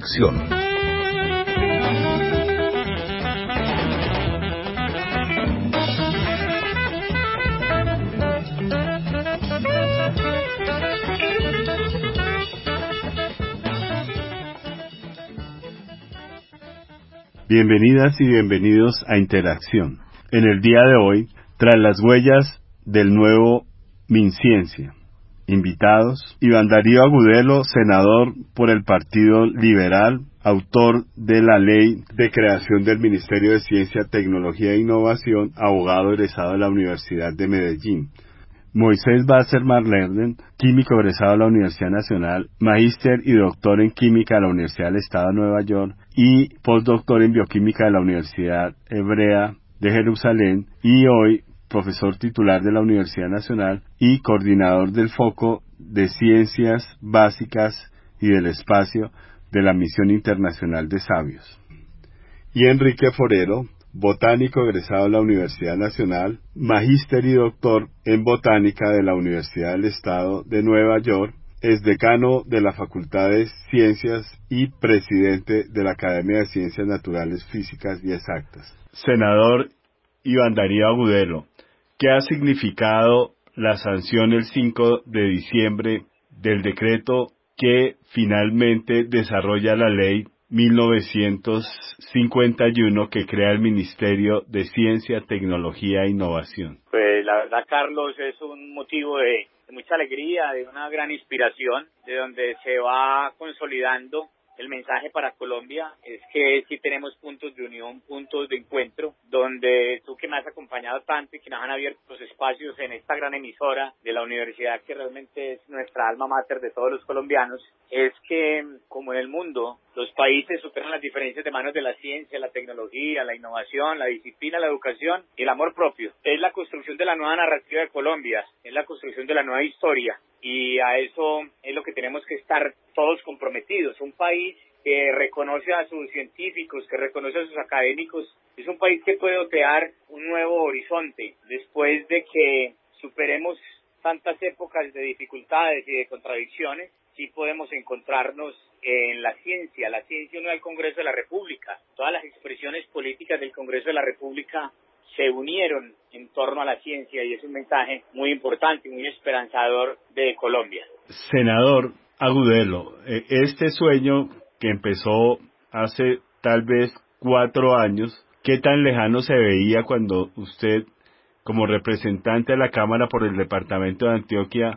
Interacción. Bienvenidas y bienvenidos a Interacción. En el día de hoy, tras las huellas del nuevo MinCiencia. Invitados, Iván Darío Agudelo, senador por el Partido Liberal, autor de la Ley de Creación del Ministerio de Ciencia, Tecnología e Innovación, abogado egresado de la Universidad de Medellín. Moisés Basser-Marlerden, químico egresado de la Universidad Nacional, magíster y doctor en química de la Universidad del Estado de Nueva York y postdoctor en bioquímica de la Universidad Hebrea de Jerusalén y hoy profesor titular de la Universidad Nacional y coordinador del Foco de Ciencias Básicas y del Espacio de la Misión Internacional de Sabios. Y Enrique Forero, botánico egresado de la Universidad Nacional, magíster y doctor en botánica de la Universidad del Estado de Nueva York, es decano de la Facultad de Ciencias y presidente de la Academia de Ciencias Naturales, Físicas y Exactas. Senador Iván Darío Agudelo, ¿qué ha significado la sanción el 5 de diciembre del decreto que finalmente desarrolla la ley 1951 que crea el Ministerio de Ciencia, Tecnología e Innovación? Pues la verdad, Carlos, es un motivo de mucha alegría, de una gran inspiración, de donde se va consolidando el mensaje para Colombia. Es que sí tenemos puntos de unión, puntos de encuentro, donde tú que me has acompañado tanto y que nos han abierto los espacios en esta gran emisora de la universidad que realmente es nuestra alma mater de todos los colombianos, es que como en el mundo los países superan las diferencias de manos de la ciencia, la tecnología, la innovación, la disciplina, la educación y el amor propio. Es la construcción de la nueva narrativa de Colombia, es la construcción de la nueva historia. Y a eso es lo que tenemos que estar todos comprometidos. Un país que reconoce a sus científicos, que reconoce a sus académicos, es un país que puede otear un nuevo horizonte después de que superemos tantas épocas de dificultades y de contradicciones. Sí podemos encontrarnos en la ciencia unió al Congreso de la República. Todas las expresiones políticas del Congreso de la República se unieron en torno a la ciencia y es un mensaje muy importante, muy esperanzador de Colombia. Senador Agudelo, este sueño que empezó hace tal vez 4 años, ¿qué tan lejano se veía cuando usted, como representante de la Cámara por el Departamento de Antioquia,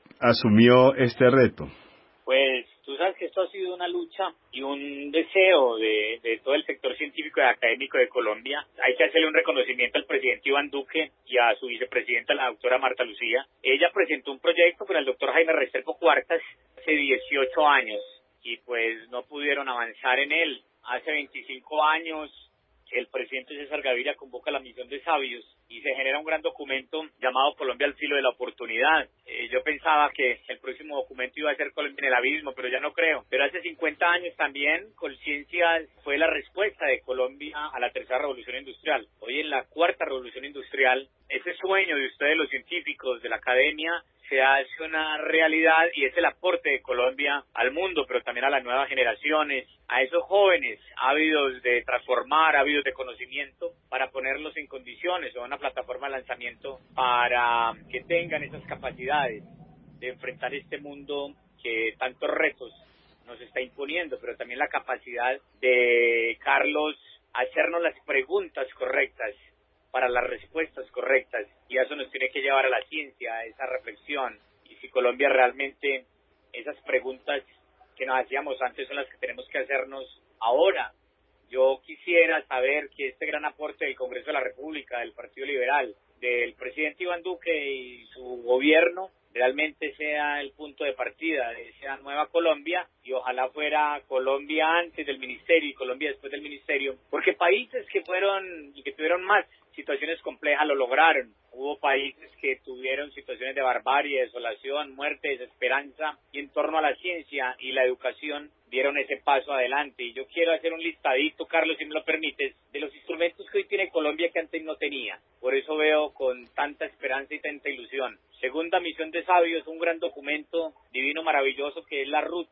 asumió este reto? Pues tú sabes que esto ha sido una lucha y un deseo de todo el sector científico y académico de Colombia. Hay que hacerle un reconocimiento al presidente Iván Duque y a su vicepresidenta, la doctora Marta Lucía. Ella presentó un proyecto con el doctor Jaime Restrepo Cuartas hace 18 años y pues no pudieron avanzar en él. Hace 25 años el presidente César Gaviria convoca la misión de sabios y se genera un gran documento llamado Colombia al filo de la oportunidad. Yo pensaba que el próximo documento iba a ser Colombia en el abismo, pero ya no creo. Pero hace 50 años también, Colciencia fue la respuesta de Colombia a la tercera revolución industrial. Hoy en la cuarta revolución industrial, ese sueño de ustedes los científicos, de la academia, se hace una realidad y es el aporte de Colombia al mundo, pero también a las nuevas generaciones, a esos jóvenes ávidos de transformar, ávidos de conocimiento, para ponerlos en condiciones o una plataforma de lanzamiento para que tengan esas capacidades de enfrentar este mundo que tantos retos nos está imponiendo, pero también la capacidad de, Carlos, hacernos las preguntas correctas para las respuestas correctas, y eso nos tiene que llevar a la ciencia, a esa reflexión. Y si Colombia realmente, esas preguntas que nos hacíamos antes son las que tenemos que hacernos ahora. Yo quisiera saber que este gran aporte del Congreso de la República, del Partido Liberal, del presidente Iván Duque y su gobierno realmente sea el punto de partida de esa nueva Colombia, y ojalá fuera Colombia antes del ministerio y Colombia después del ministerio, porque países que fueron y que tuvieron más situaciones complejas lo lograron. Hubo países que tuvieron situaciones de barbarie, desolación, muerte, desesperanza, y en torno a la ciencia y la educación dieron ese paso adelante. Y yo quiero hacer un listadito, Carlos, si me lo permites, de los instrumentos que hoy tiene Colombia que antes no tenía. Por eso veo con tanta esperanza y tanta ilusión. Segunda misión de sabios, un gran documento divino, maravilloso, que es la ruta que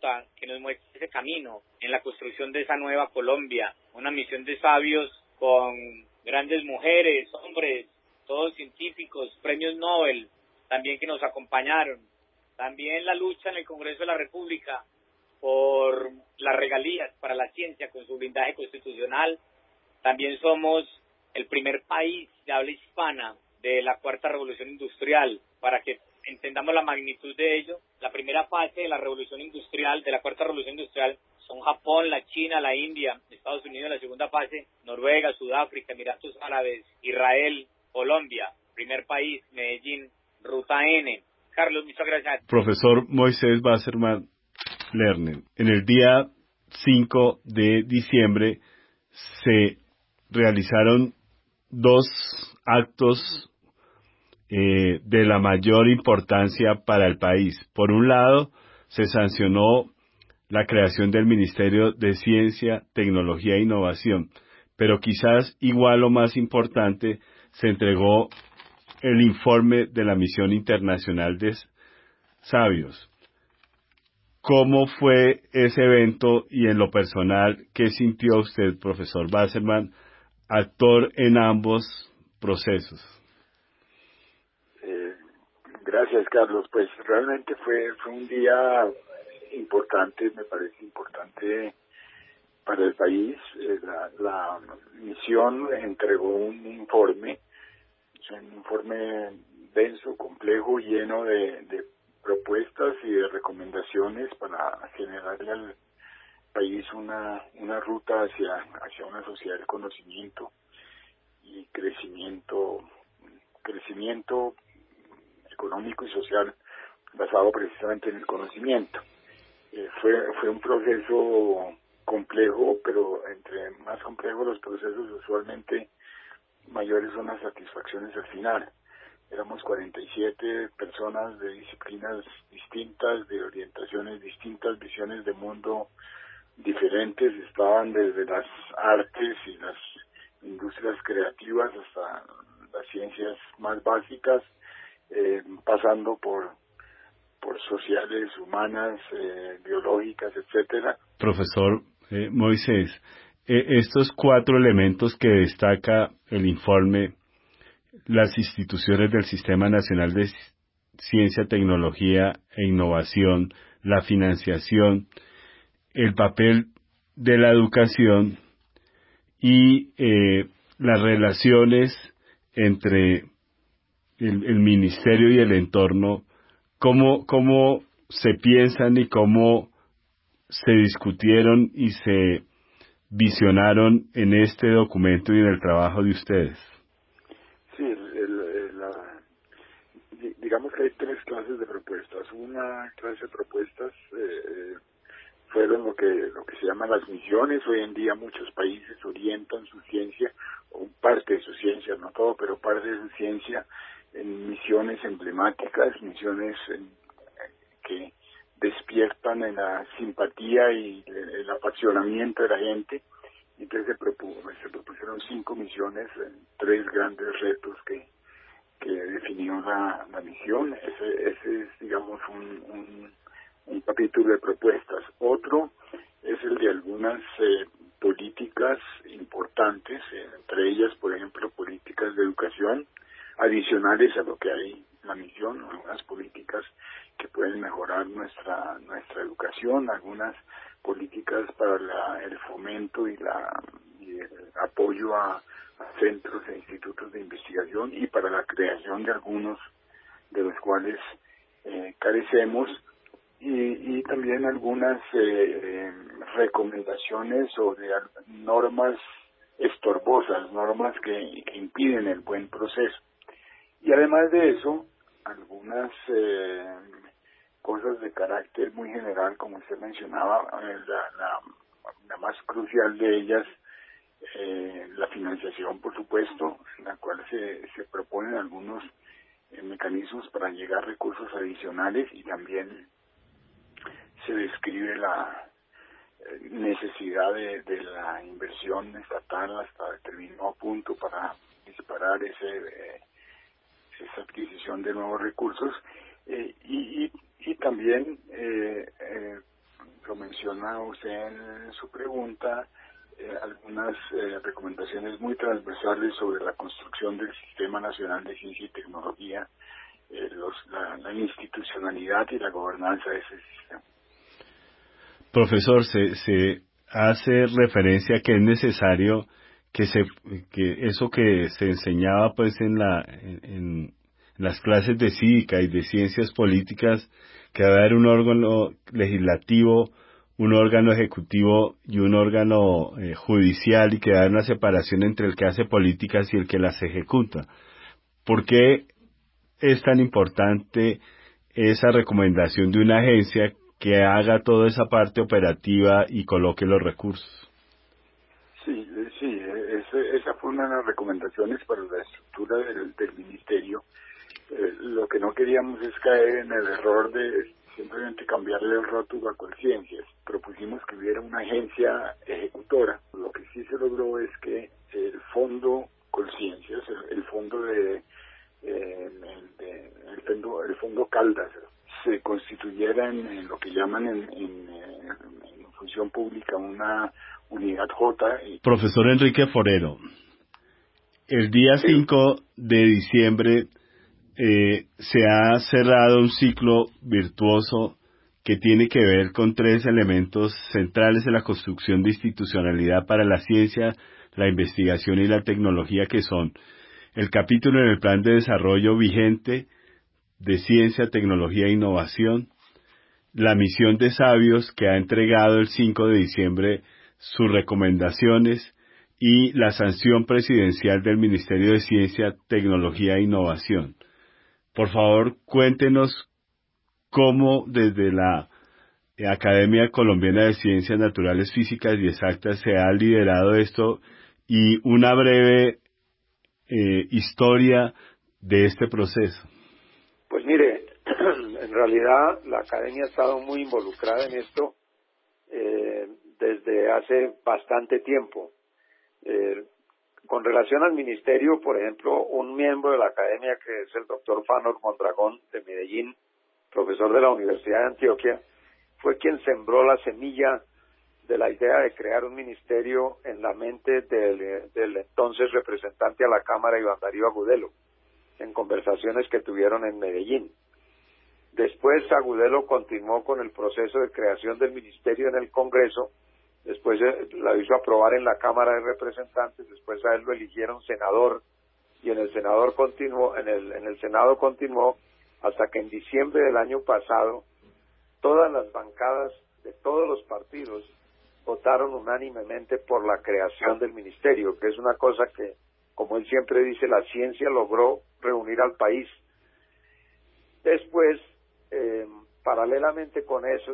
nos muestre ese camino en la construcción de esa nueva Colombia, una misión de sabios con grandes mujeres, hombres, todos científicos, premios Nobel, también que nos acompañaron, también la lucha en el Congreso de la República por las regalías para la ciencia con su blindaje constitucional. También somos el primer país de habla hispana de la cuarta revolución industrial. Para que entendamos la magnitud de ello, la primera fase de la revolución industrial, de la cuarta revolución industrial, son Japón, la China, la India, Estados Unidos. La segunda fase, Noruega, Sudáfrica, Emiratos Árabes, Israel, Colombia. Primer país, Medellín, Ruta N. Carlos, muchas gracias. Profesor Moisés Bassermann Lerner, en el día 5 de diciembre se realizaron dos actos de la mayor importancia para el país. Por un lado, se sancionó la creación del Ministerio de Ciencia, Tecnología e Innovación, pero quizás igual o más importante, se entregó el informe de la Misión Internacional de Sabios. ¿Cómo fue ese evento y en lo personal, qué sintió usted, profesor Bassermann, actor en ambos procesos? Gracias, Carlos. Pues realmente fue un día importante, me parece importante para el país. La misión entregó un informe denso, complejo, lleno de propuestas y de recomendaciones para generarle al país una ruta hacia una sociedad del conocimiento y crecimiento económico y social basado precisamente en el conocimiento. Fue un proceso complejo, pero entre más complejos los procesos, usualmente mayores son las satisfacciones al final. Éramos 47 personas de disciplinas distintas, de orientaciones distintas, visiones de mundo diferentes. Estaban desde las artes y las industrias creativas hasta las ciencias más básicas, pasando por sociales, humanas, biológicas, etcétera. Profesor Moisés, estos 4 elementos que destaca el informe, las instituciones del Sistema Nacional de Ciencia, Tecnología e Innovación, la financiación, el papel de la educación y las relaciones entre el ministerio y el entorno, cómo se piensan y cómo se discutieron y se visionaron en este documento y en el trabajo de ustedes. Sí, digamos que hay 3 clases de propuestas. Una clase de propuestas fueron lo que se llaman las misiones. Hoy en día muchos países orientan su ciencia, o parte de su ciencia, no todo, pero parte de su ciencia, en misiones emblemáticas, misiones que despiertan en la simpatía y el apasionamiento de la gente. Entonces se propusieron 5 misiones, 3 grandes retos que definió la misión. Ese es, digamos, un capítulo de propuestas. Otro es el de algunas políticas importantes, entre ellas, por ejemplo, políticas de educación adicionales a lo que hay en la misión, algunas políticas que pueden mejorar nuestra educación, algunas políticas para el fomento y el apoyo a centros e institutos de investigación y para la creación de algunos de los cuales carecemos, y también algunas recomendaciones sobre normas estorbosas, normas que impiden el buen proceso. Y además de eso, algunas cosas de carácter muy general, como usted mencionaba, la más crucial de ellas, la financiación, por supuesto, en la cual se proponen algunos mecanismos para llegar a recursos adicionales, y también se describe la necesidad de la inversión estatal hasta determinado punto para disparar esa adquisición de nuevos recursos, y también lo menciona usted en su pregunta, algunas recomendaciones muy transversales sobre la construcción del Sistema Nacional de Ciencia y Tecnología, la institucionalidad y la gobernanza de ese sistema. Profesor, se hace referencia a que es necesario que eso que se enseñaba pues en las clases de cívica y de ciencias políticas, que debe haber un órgano legislativo, un órgano ejecutivo y un órgano judicial, y que debe haber una separación entre el que hace políticas y el que las ejecuta. ¿Por qué es tan importante esa recomendación de una agencia que haga toda esa parte operativa y coloque los recursos? Sí, esa fue una de las recomendaciones para la estructura del ministerio. Lo que no queríamos es caer en el error de simplemente cambiarle el rótulo a Colciencias. Propusimos que hubiera una agencia ejecutora. Lo que sí se logró es que el fondo Colciencias, el fondo el fondo Caldas, se constituyera en lo que llaman en función pública una unidad J. Profesor Enrique Forero, el día 5 de diciembre se ha cerrado un ciclo virtuoso que tiene que ver con 3 elementos centrales en la construcción de institucionalidad para la ciencia, la investigación y la tecnología, que son el capítulo en el Plan de Desarrollo vigente de Ciencia, Tecnología e Innovación, la misión de sabios que ha entregado el 5 de diciembre sus recomendaciones, y la sanción presidencial del Ministerio de Ciencia, Tecnología e Innovación. Por favor, cuéntenos cómo desde la Academia Colombiana de Ciencias Naturales, Físicas y Exactas se ha liderado esto, y una breve historia de este proceso. Pues mire, en realidad la Academia ha estado muy involucrada en esto desde hace bastante tiempo. Con relación al ministerio, por ejemplo, un miembro de la Academia, que es el doctor Fanor Mondragón de Medellín, profesor de la Universidad de Antioquia, fue quien sembró la semilla de la idea de crear un ministerio en la mente del entonces representante a la Cámara, Iván Darío Agudelo, en conversaciones que tuvieron en Medellín. Después Agudelo continuó con el proceso de creación del ministerio en el Congreso, después la hizo aprobar en la Cámara de Representantes, después a él lo eligieron senador, y en el Senado continuó hasta que en diciembre del año pasado todas las bancadas de todos los partidos votaron unánimemente por la creación del ministerio, que es una cosa que, como él siempre dice, la ciencia logró reunir al país. Después, paralelamente con eso,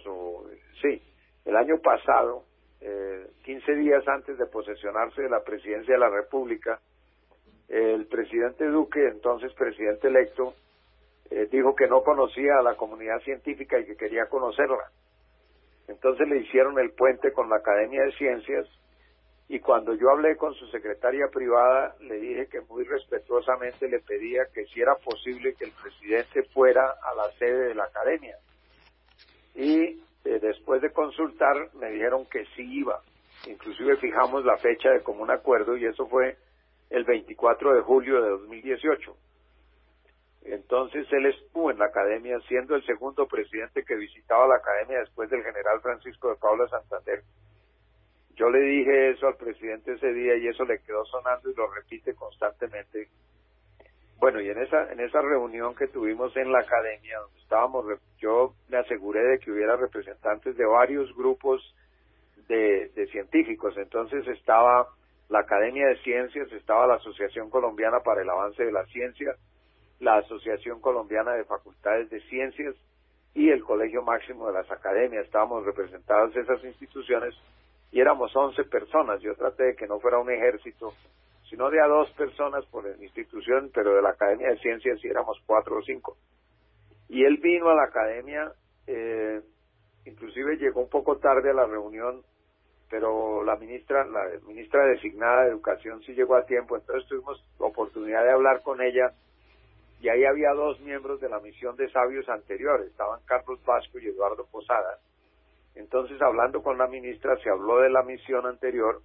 el año pasado, 15 días antes de posesionarse de la presidencia de la República, el presidente Duque, entonces presidente electo, dijo que no conocía a la comunidad científica y que quería conocerla. Entonces le hicieron el puente con la Academia de Ciencias, y cuando yo hablé con su secretaria privada, le dije que muy respetuosamente le pedía que si era posible que el presidente fuera a la sede de la Academia. Y después de consultar, me dijeron que sí iba. Inclusive fijamos la fecha de común acuerdo, y eso fue el 24 de julio de 2018. Entonces él estuvo en la Academia, siendo el segundo presidente que visitaba la Academia después del general Francisco de Paula Santander. Yo le dije eso al presidente ese día, y eso le quedó sonando y lo repite constantemente. Bueno, y en esa reunión que tuvimos en la Academia, donde estábamos, yo me aseguré de que hubiera representantes de varios grupos de científicos. Entonces estaba la Academia de Ciencias, estaba la Asociación Colombiana para el Avance de la Ciencia, la Asociación Colombiana de Facultades de Ciencias y el Colegio Máximo de las Academias. Estábamos representadas esas instituciones y éramos 11 personas. Yo traté de que no fuera un ejército, sino de a 2 personas por institución, pero de la Academia de Ciencias sí éramos 4 o 5. Y él vino a la Academia, inclusive llegó un poco tarde a la reunión, pero la ministra designada de Educación sí llegó a tiempo. Entonces tuvimos oportunidad de hablar con ella, y ahí había 2 miembros de la misión de sabios anteriores, estaban Carlos Vasco y Eduardo Posada, Entonces, hablando con la ministra, se habló de la misión anterior,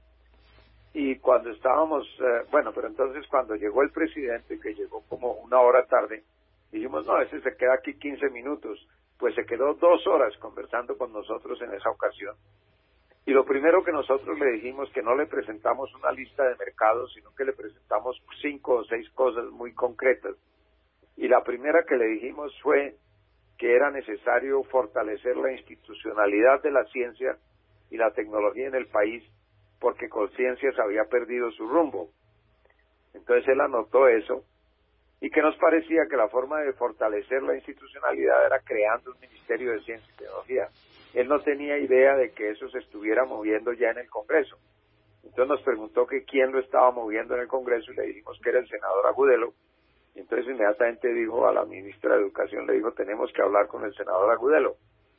y cuando estábamos, pero entonces cuando llegó el presidente, que llegó como una hora tarde, dijimos, no, ese se queda aquí 15 minutos, pues se quedó 2 horas conversando con nosotros en esa ocasión. Y lo primero que nosotros le dijimos, que no le presentamos una lista de mercados, sino que le presentamos 5 o 6 cosas muy concretas. Y la primera que le dijimos fue que era necesario fortalecer la institucionalidad de la ciencia y la tecnología en el país, porque Colciencias había perdido su rumbo. Entonces él anotó eso, y que nos parecía que la forma de fortalecer la institucionalidad era creando un Ministerio de Ciencia y Tecnología. Él no tenía idea de que eso se estuviera moviendo ya en el Congreso. Entonces nos preguntó que quién lo estaba moviendo en el Congreso, y le dijimos que era el senador Agudelo. Y entonces inmediatamente dijo a la ministra de Educación, le dijo, tenemos que hablar con el senador Agudelo.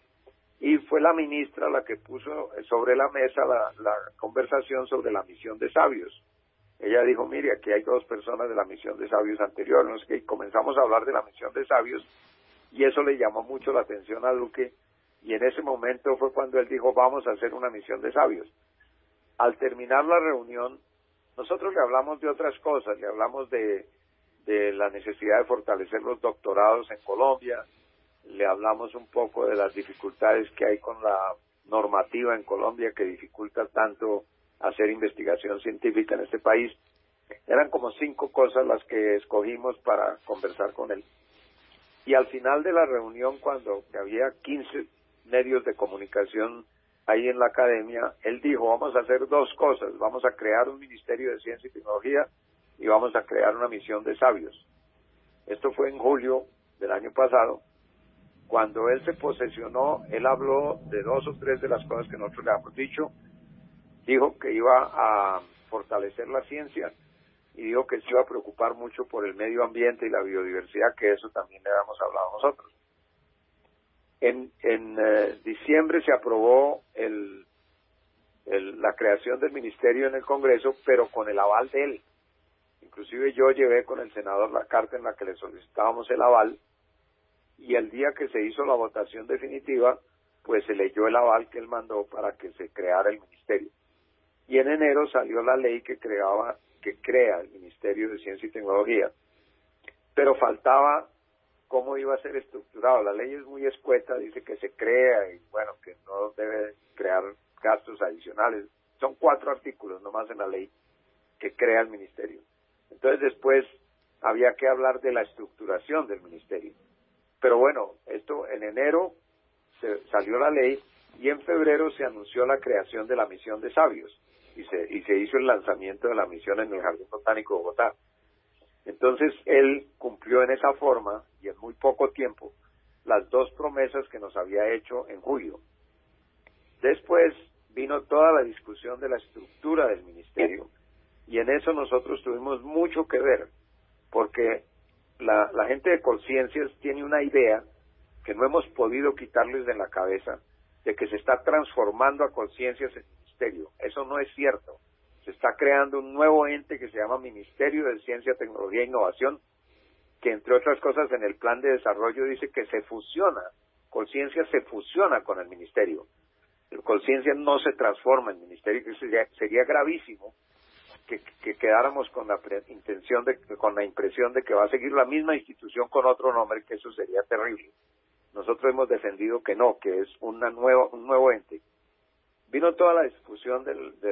Y fue la ministra la que puso sobre la mesa la conversación sobre la misión de sabios. Ella dijo, mire, aquí hay 2 personas de la misión de sabios anterior, ¿no? Es que comenzamos a hablar de la misión de sabios, y eso le llamó mucho la atención a Duque, y en ese momento fue cuando él dijo, vamos a hacer una misión de sabios. Al terminar la reunión, nosotros le hablamos de otras cosas, le hablamos de la necesidad de fortalecer los doctorados en Colombia, le hablamos un poco de las dificultades que hay con la normativa en Colombia, que dificulta tanto hacer investigación científica en este país. Eran como 5 cosas las que escogimos para conversar con él. Y al final de la reunión, cuando había 15 medios de comunicación ahí en la academia, él dijo, vamos a hacer 2 cosas, vamos a crear un Ministerio de Ciencia y Tecnología y vamos a crear una misión de sabios. Esto fue en julio del año pasado. Cuando él se posesionó, él habló de 2 o 3 de las cosas que nosotros le habíamos dicho. Dijo que iba a fortalecer la ciencia, y dijo que se iba a preocupar mucho por el medio ambiente y la biodiversidad, que eso también le habíamos hablado nosotros. En diciembre se aprobó la creación del ministerio en el Congreso, pero con el aval de él. Inclusive yo llevé con el senador la carta en la que le solicitábamos el aval, y el día que se hizo la votación definitiva, pues se leyó el aval que él mandó para que se creara el ministerio. Y en enero salió la ley que crea el Ministerio de Ciencia y Tecnología. Pero faltaba cómo iba a ser estructurado. La ley es muy escueta, dice que se crea y bueno, que no debe crear gastos adicionales. Son 4 artículos nomás en la ley que crea el ministerio. Entonces después había que hablar de la estructuración del ministerio. Pero bueno, esto en enero salió la ley, y en febrero se anunció la creación de la misión de sabios, y se hizo el lanzamiento de la misión en el Jardín Botánico de Bogotá. Entonces él cumplió en esa forma, y en muy poco tiempo, las 2 promesas que nos había hecho en julio. Después vino toda la discusión de la estructura del ministerio, y en eso nosotros tuvimos mucho que ver, porque la gente de Colciencias tiene una idea que no hemos podido quitarles de la cabeza, de que se está transformando a Colciencias en ministerio. Eso no es cierto. Se está creando un nuevo ente que se llama Ministerio de Ciencia, Tecnología e Innovación, que entre otras cosas en el plan de desarrollo dice que se fusiona, Colciencias se fusiona con el ministerio. El Colciencias no se transforma en ministerio, que sería gravísimo que quedáramos con la impresión de que va a seguir la misma institución con otro nombre, que eso sería terrible. Nosotros hemos defendido que no, que es un nuevo ente. Vino toda la discusión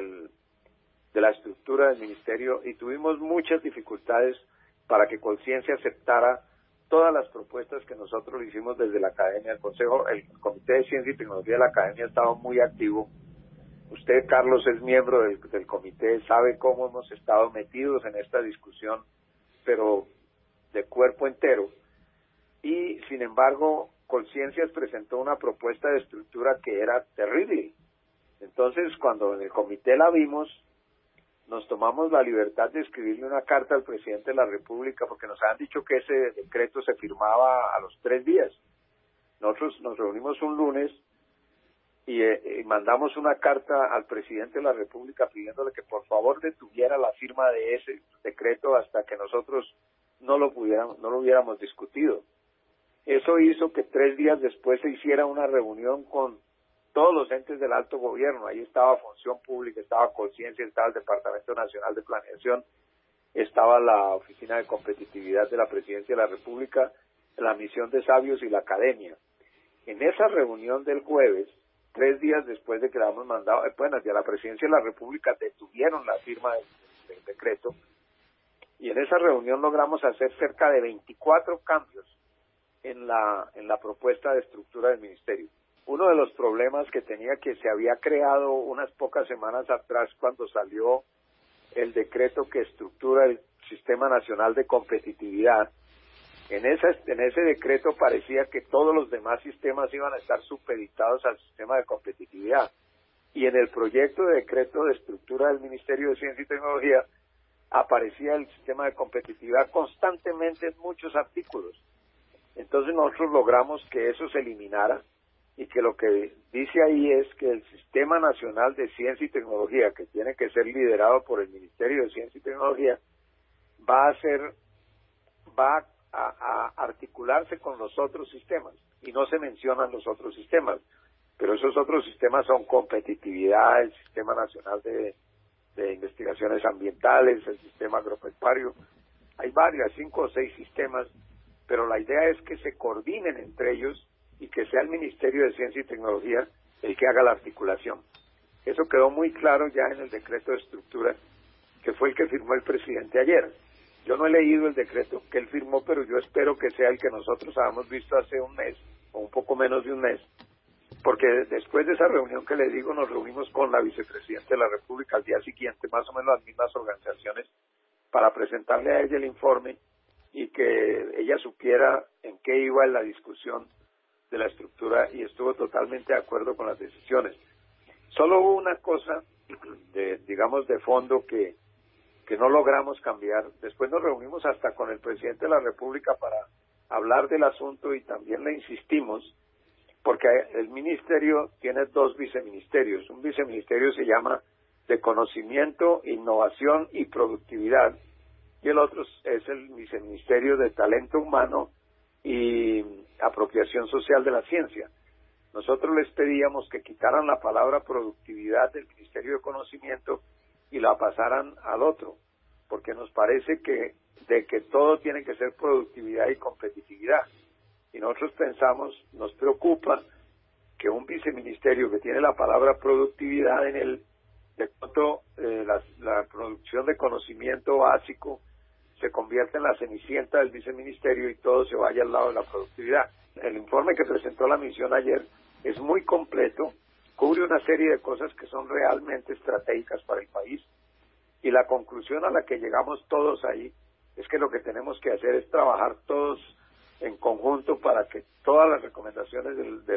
de la estructura del ministerio, y tuvimos muchas dificultades para que Colciencia aceptara todas las propuestas que nosotros le hicimos desde la Academia. El Comité de Ciencia y Tecnología de la Academia ha estado muy activo. Usted, Carlos, es miembro del comité, sabe cómo hemos estado metidos en esta discusión, pero de cuerpo entero. Y, sin embargo, Colciencias presentó una propuesta de estructura que era terrible. Entonces, cuando en el comité la vimos, nos tomamos la libertad de escribirle una carta al presidente de la República, porque nos habían dicho que ese decreto se firmaba a los 3 días. Nosotros nos reunimos un lunes y mandamos una carta al presidente de la República pidiéndole que por favor detuviera la firma de ese decreto hasta que nosotros no lo hubiéramos discutido. Eso hizo que 3 días después se hiciera una reunión con todos los entes del alto gobierno. Ahí estaba Función Pública, estaba Conciencia, estaba el Departamento Nacional de Planeación, estaba la Oficina de Competitividad de la Presidencia de la República, la Misión de Sabios y la Academia. En esa reunión del jueves, 3 días después de que le habíamos mandado, ya la Presidencia de la República detuvieron la firma del decreto, y en esa reunión logramos hacer cerca de 24 cambios en la propuesta de estructura del ministerio. Uno de los problemas que tenía, que se había creado unas pocas semanas atrás cuando salió el decreto que estructura el Sistema Nacional de Competitividad, en ese decreto parecía que todos los demás sistemas iban a estar supeditados al sistema de competitividad, y en el proyecto de decreto de estructura del Ministerio de Ciencia y Tecnología aparecía el sistema de competitividad constantemente en muchos artículos. Entonces nosotros logramos que eso se eliminara, y que lo que dice ahí es que el Sistema Nacional de Ciencia y Tecnología, que tiene que ser liderado por el Ministerio de Ciencia y Tecnología, va a articularse con los otros sistemas, y no se mencionan los otros sistemas, pero esos otros sistemas son competitividad, el Sistema Nacional de Investigaciones Ambientales, el Sistema Agropecuario. Hay varios, 5 o 6 sistemas, pero la idea es que se coordinen entre ellos y que sea el Ministerio de Ciencia y Tecnología el que haga la articulación. Eso quedó muy claro ya en el decreto de estructura, que fue el que firmó el presidente ayer. Yo no he leído el decreto que él firmó, pero yo espero que sea el que nosotros habíamos visto hace un mes, o un poco menos de un mes, porque después de esa reunión que le digo, nos reunimos con la vicepresidenta de la República al día siguiente, más o menos las mismas organizaciones, para presentarle a ella el informe y que ella supiera en qué iba en la discusión de la estructura, y estuvo totalmente de acuerdo con las decisiones. Solo hubo una cosa de fondo que no logramos cambiar. Después nos reunimos hasta con el presidente de la República para hablar del asunto, y también le insistimos, porque el ministerio tiene 2 viceministerios. Un viceministerio se llama de Conocimiento, Innovación y Productividad, y el otro es el viceministerio de Talento Humano y Apropiación Social de la Ciencia. Nosotros les pedíamos que quitaran la palabra productividad del Ministerio de Conocimiento y la pasaran al otro, porque nos parece que todo tiene que ser productividad y competitividad. Y nosotros pensamos, nos preocupa que un viceministerio que tiene la palabra productividad en él, de pronto la producción de conocimiento básico se convierte en la cenicienta del viceministerio y todo se vaya al lado de la productividad. El informe que presentó la misión ayer es muy completo, cubre una serie de cosas que son realmente estratégicas para el país, y la conclusión a la que llegamos todos ahí es que lo que tenemos que hacer es trabajar todos en conjunto para que todas las recomendaciones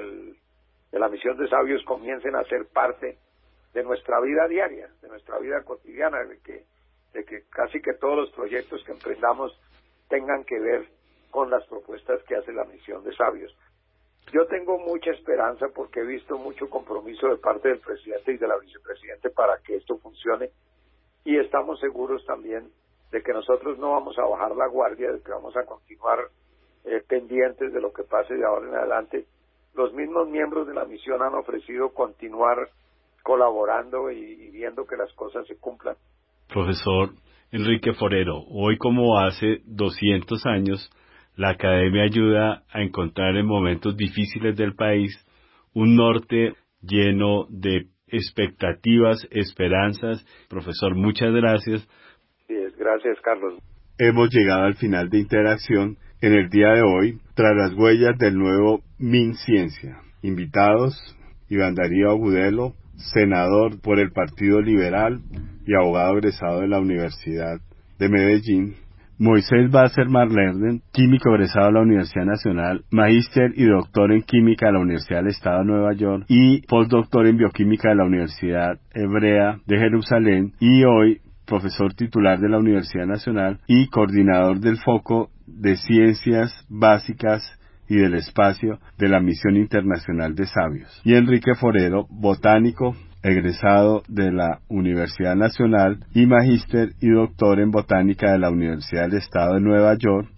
de la misión de sabios comiencen a ser parte de nuestra vida diaria, de nuestra vida cotidiana, de que casi que todos los proyectos que emprendamos tengan que ver con las propuestas que hace la misión de sabios. Yo tengo mucha esperanza porque he visto mucho compromiso de parte del presidente y de la vicepresidenta para que esto funcione, y estamos seguros también de que nosotros no vamos a bajar la guardia, de que vamos a continuar pendientes de lo que pase de ahora en adelante. Los mismos miembros de la misión han ofrecido continuar colaborando y viendo que las cosas se cumplan. Profesor Enrique Forero, hoy como hace 200 años, la Academia ayuda a encontrar en momentos difíciles del país un norte lleno de expectativas, esperanzas. Profesor, muchas gracias. Sí, gracias, Carlos. Hemos llegado al final de Interacción en el día de hoy, tras las huellas del nuevo MinCiencia. Invitados, Iván Darío Agudelo, senador por el Partido Liberal y abogado egresado de la Universidad de Medellín. Moisés Basser Marlerden, químico egresado de la Universidad Nacional, magíster y doctor en química de la Universidad del Estado de Nueva York y postdoctor en bioquímica de la Universidad Hebrea de Jerusalén, y hoy profesor titular de la Universidad Nacional y coordinador del Foco de Ciencias Básicas y del Espacio de la Misión Internacional de Sabios. Y Enrique Forero, botánico, egresado de la Universidad Nacional y magíster y doctor en botánica de la Universidad del Estado de Nueva York,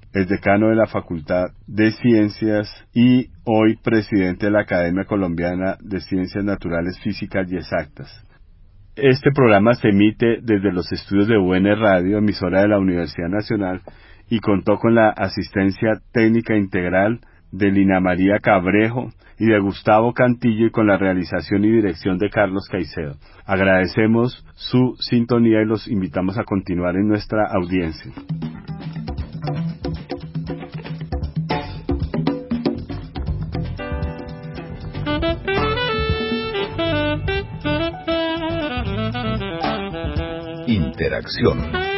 es decano de la Facultad de Ciencias y hoy presidente de la Academia Colombiana de Ciencias Naturales, Físicas y Exactas. Este programa se emite desde los estudios de UN Radio, emisora de la Universidad Nacional, y contó con la asistencia técnica integral de Lina María Cabrejo y de Gustavo Cantillo, y con la realización y dirección de Carlos Caicedo. Agradecemos su sintonía y los invitamos a continuar en nuestra audiencia. Interacción.